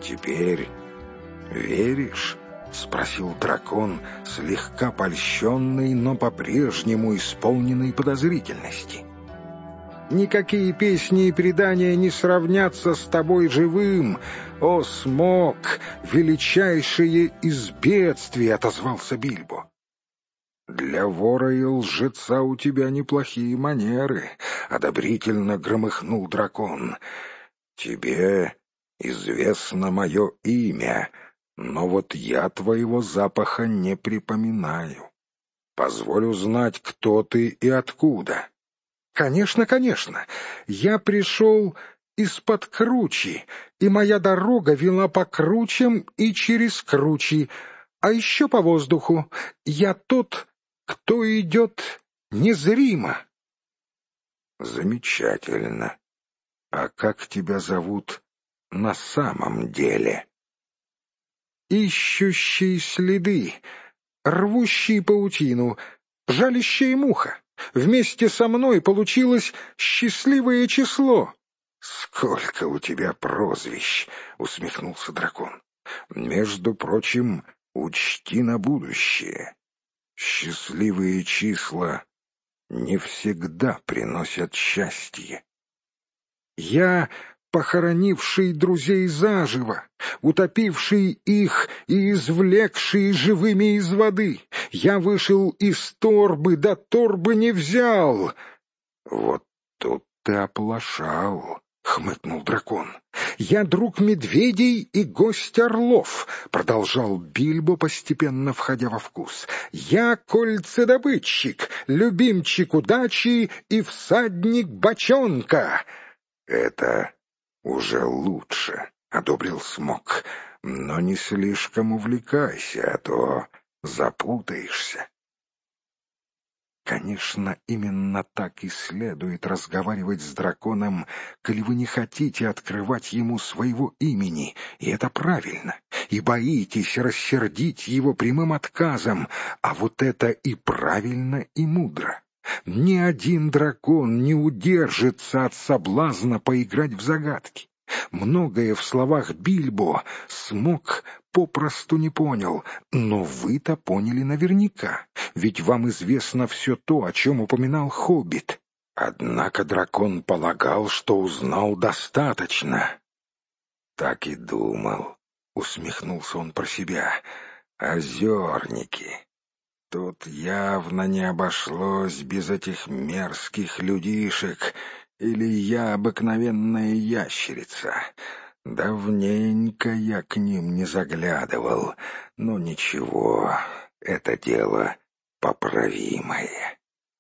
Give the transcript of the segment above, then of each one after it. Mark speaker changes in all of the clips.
Speaker 1: теперь веришь?» — спросил дракон, слегка польщенный, но по-прежнему исполненный подозрительности. «Никакие песни и предания не сравнятся с тобой живым, о Смок, величайшее из бедствий!» — отозвался Бильбо. «Для вора и лжеца у тебя неплохие манеры», — одобрительно громыхнул дракон. «Тебе известно мое имя, но вот я твоего запаха не припоминаю. Позволь узнать, кто ты и откуда». «Конечно, конечно. Я пришел из-под кручи, и моя дорога вела по кручам и через кручи, а еще по воздуху. Я тот, кто идет незримо». «Замечательно. А как тебя зовут на самом деле?» «Ищущий следы, рвущий паутину, жалящая муха. Вместе со мной получилось счастливое число». «Сколько у тебя прозвищ!» — усмехнулся дракон. «Между прочим, учти на будущее. Счастливые числа не всегда приносят счастье». «Я похоронивший друзей заживо, утопивший их и извлекший живыми из воды. Я вышел из торбы, да торбы не взял». «Вот тут ты оплошал», — хмыкнул дракон. «Я друг медведей и гость орлов», — продолжал Бильбо, постепенно входя во вкус. «Я кольцедобытчик, любимчик удачи и всадник бочонка». «Это уже лучше», — одобрил Смок. «Но не слишком увлекайся, а то запутаешься». Конечно, именно так и следует разговаривать с драконом, коли вы не хотите открывать ему своего имени, и это правильно, и боитесь рассердить его прямым отказом, а вот это и правильно, и мудро. Ни один дракон не удержится от соблазна поиграть в загадки. Многое в словах Бильбо Смок попросту не понял, но вы-то поняли наверняка, ведь вам известно все то, о чем упоминал Хоббит. Однако дракон полагал, что узнал достаточно. «Так и думал», — усмехнулся он про себя, — «озерники. Тут явно не обошлось без этих мерзких людишек, или я обыкновенная ящерица. Давненько я к ним не заглядывал, но ничего, это дело поправимое».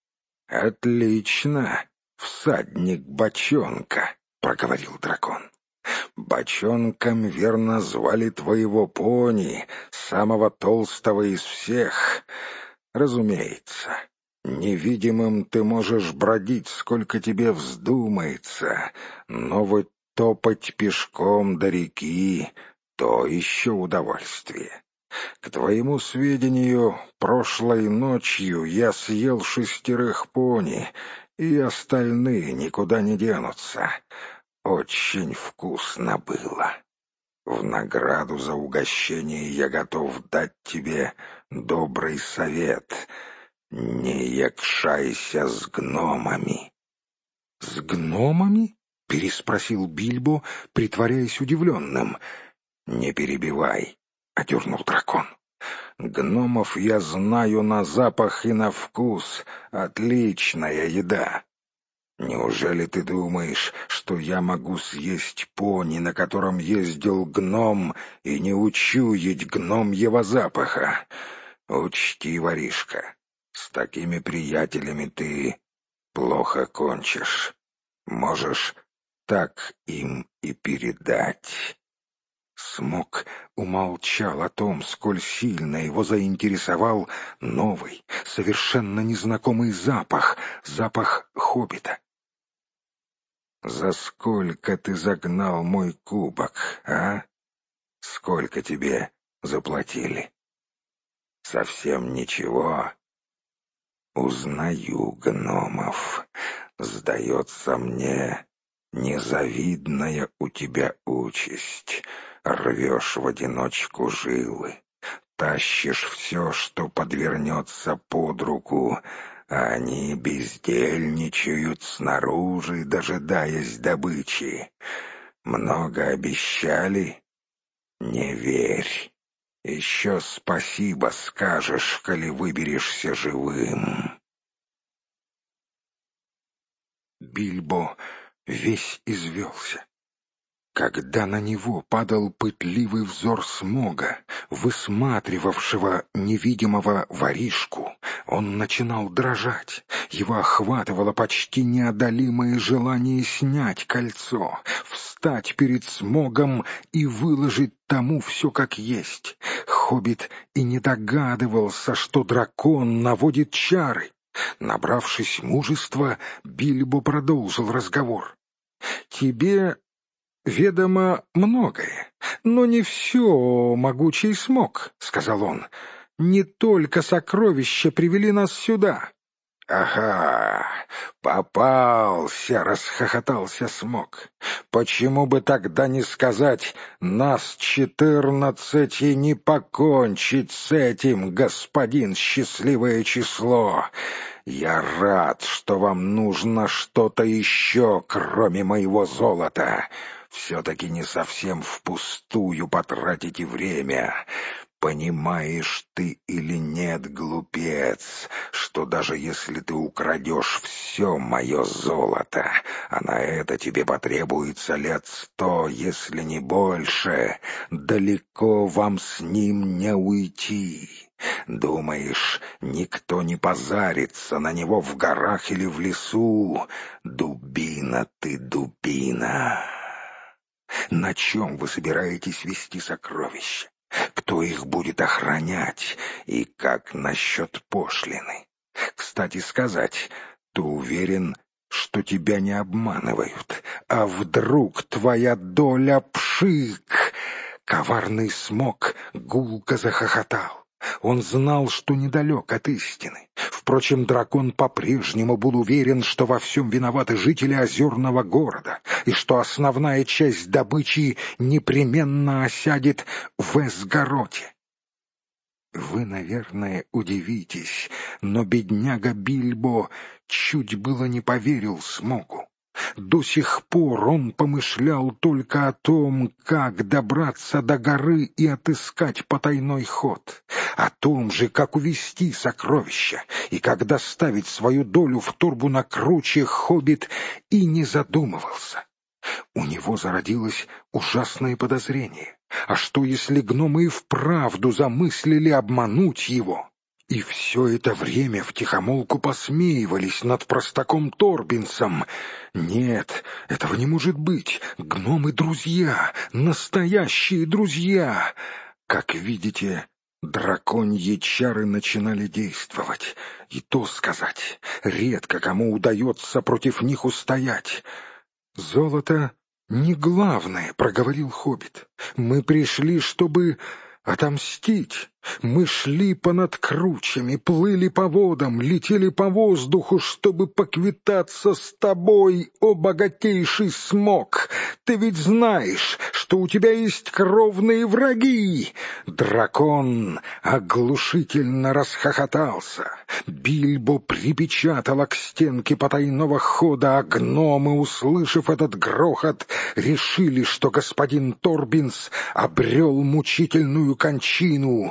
Speaker 1: «Отлично, всадник бочонка», — проговорил дракон. «Бочонком верно звали твоего пони, самого толстого из всех. Разумеется, невидимым ты можешь бродить, сколько тебе вздумается, но вот топать пешком до реки — то еще удовольствие. К твоему сведению, прошлой ночью я съел 6 пони, и остальные никуда не денутся. Очень вкусно было. В награду за угощение я готов дать тебе добрый совет. Не якшайся с гномами». «С гномами?» — переспросил Бильбо, притворяясь удивленным. «Не перебивай», — одернул дракон. «Гномов я знаю на запах и на вкус. Отличная еда. Неужели ты думаешь, что я могу съесть пони, на котором ездил гном, и не учуять гномьего запаха? Учти, воришка, с такими приятелями ты плохо кончишь. Можешь так им и передать». Смок умолчал о том, сколь сильно его заинтересовал новый, совершенно незнакомый запах хоббита. «За сколько ты загнал мой кубок, а? Сколько тебе заплатили?» «Совсем ничего. Узнаю гномов. Сдается мне, незавидная у тебя участь. Рвешь в одиночку жилы, тащишь все, что подвернется под руку, а они бездельничают снаружи, дожидаясь добычи. Много обещали? Не верь. Еще спасибо скажешь, коли выберешься живым. Бильбо весь извелся. Когда на него падал пытливый взор Смога, высматривавшего невидимого воришку, он начинал дрожать. Его охватывало почти неодолимое желание снять кольцо, встать перед Смогом и выложить тому все как есть. Хоббит и не догадывался, что дракон наводит чары. Набравшись мужества, Бильбо продолжил разговор. «Тебе ведомо многое, но не все, могучий Смог, — сказал он. Не только сокровища привели нас сюда. — Ага, попался, — расхохотался Смог. — Почему бы тогда не сказать «нас 14» и не покончить с этим, господин счастливое число? Я рад, что вам нужно что-то еще, кроме моего золота. Все-таки не совсем впустую потратите время. Понимаешь ты или нет, глупец, что даже если ты украдешь все мое золото, а на это тебе потребуется лет 100, если не больше, далеко вам с ним не уйти. Думаешь, никто не позарится на него в горах или в лесу? Дубина ты, дубина! На чем вы собираетесь везти сокровища? Кто их будет охранять? И как насчет пошлины? Кстати сказать, ты уверен, что тебя не обманывают? А вдруг твоя доля пшик? Коварный Смог гулко захохотал. Он знал, что недалек от истины. Впрочем, дракон по-прежнему был уверен, что во всем виноваты жители озерного города, и что основная часть добычи непременно осядет в Эсгароте. Вы, наверное, удивитесь, но бедняга Бильбо чуть было не поверил Смогу. До сих пор он помышлял только о том, как добраться до горы и отыскать потайной ход, о том же, как увести сокровища и как доставить свою долю в торбу на круче. Хоббит и не задумывался. У него зародилось ужасное подозрение. А что, если гномы и вправду замыслили обмануть его? И все это время втихомолку посмеивались над простаком Торбинсом. Нет, этого не может быть. Гномы — друзья, настоящие друзья. Как видите, драконьи чары начинали действовать. И то сказать, редко кому удается против них устоять. «Золото не главное», — проговорил Хоббит. «Мы пришли, чтобы отомстить. Мы шли понад кручами, плыли по водам, летели по воздуху, чтобы поквитаться с тобой, о богатейший Смог. Ты ведь знаешь, что у тебя есть кровные враги!» Дракон оглушительно расхохотался. Бильбо припечатало к стенке потайного хода, а гномы, услышав этот грохот, решили, что господин Торбинс обрел мучительную кончину.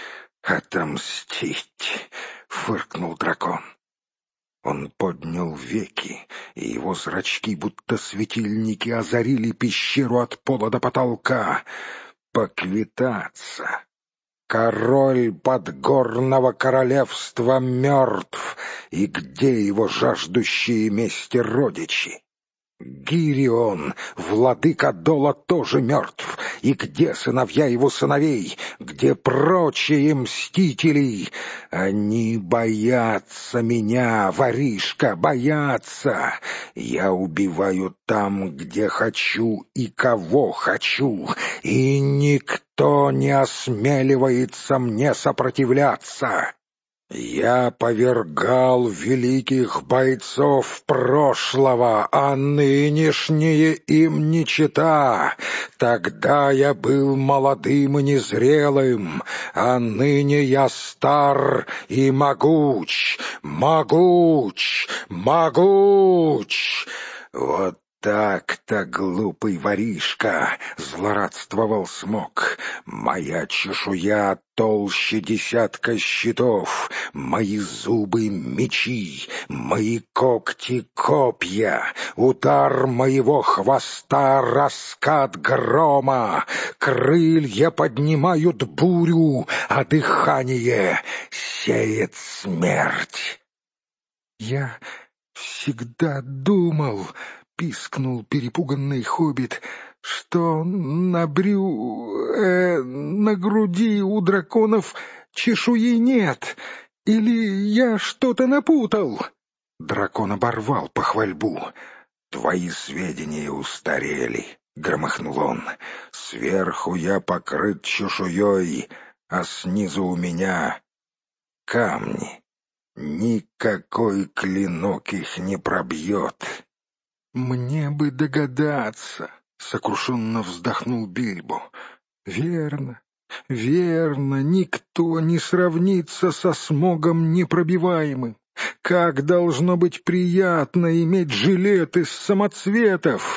Speaker 1: «Отомстить!» — фыркнул дракон. Он поднял веки, и его зрачки, будто светильники, озарили пещеру от пола до потолка. «Поквитаться! Король подгорного королевства мертв, и где его жаждущие мести родичи? Гирион, владыка Дола, тоже мертв. И где сыновья его сыновей? Где прочие мстители? Они боятся меня, воришка, боятся. Я убиваю там, где хочу и кого хочу, и никто не осмеливается мне сопротивляться». Я повергал великих бойцов прошлого, а нынешние им не чета. Тогда я был молодым и незрелым, а ныне я стар и могуч, могуч, могуч. Вот так-то, глупый воришка, — злорадствовал Смок. Моя чешуя толще десятка щитов, мои зубы — мечи, мои когти — копья, удар моего хвоста — раскат грома, крылья поднимают бурю, а дыхание сеет смерть. Я всегда думал, — пискнул перепуганный хоббит, — что на груди у драконов чешуи нет. Или я что-то напутал? Дракон оборвал похвальбу. «Твои сведения устарели», — громыхнул он. «Сверху я покрыт чешуей, а снизу у меня камни. Никакой клинок их не пробьет». «Мне бы догадаться», — сокрушенно вздохнул Бильбо. «Верно, верно, никто не сравнится со Смогом непробиваемым. Как должно быть приятно иметь жилет из самоцветов!»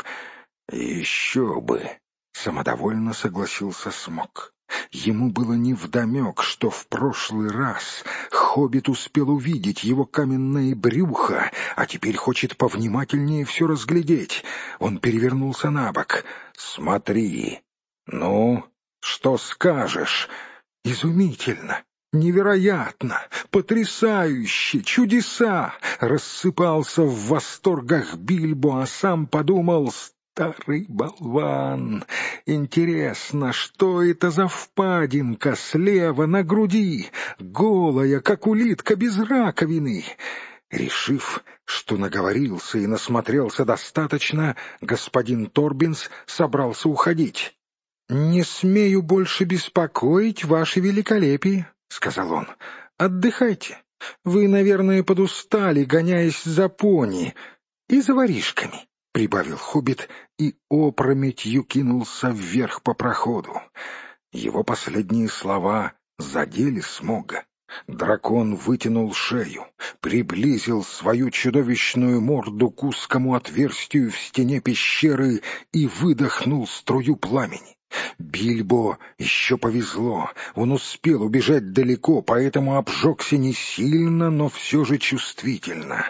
Speaker 1: «Еще бы!» — самодовольно согласился Смог. Ему было невдомек, что в прошлый раз хоббит успел увидеть его каменное брюхо, а теперь хочет повнимательнее все разглядеть. Он перевернулся на бок. «Смотри! Ну, что скажешь?» «Изумительно! Невероятно! Потрясающе! Чудеса!» Рассыпался в восторгах Бильбо, а сам подумал: «Старый болван! Интересно, что это за впадинка слева на груди, голая, как улитка без раковины?» Решив, что наговорился и насмотрелся достаточно, господин Торбинс собрался уходить. «Не смею больше беспокоить ваше великолепие», — сказал он. «Отдыхайте. Вы, наверное, подустали, гоняясь за пони и за воришками», — прибавил хоббит и опрометью кинулся вверх по проходу. Его последние слова задели Смога. Дракон вытянул шею, приблизил свою чудовищную морду к узкому отверстию в стене пещеры и выдохнул струю пламени. Бильбо еще повезло, он успел убежать далеко, поэтому обжегся не сильно, но все же чувствительно.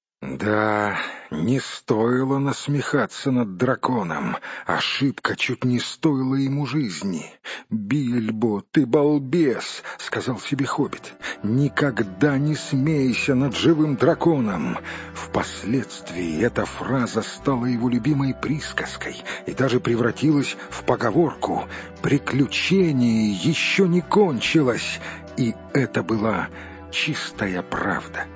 Speaker 1: Да, не стоило насмехаться над драконом. Ошибка чуть не стоила ему жизни. «Бильбо, ты балбес!» — сказал себе хоббит. «Никогда не смейся над живым драконом!» Впоследствии эта фраза стала его любимой присказкой и даже превратилась в поговорку. Приключение еще не кончилось, и это была чистая правда.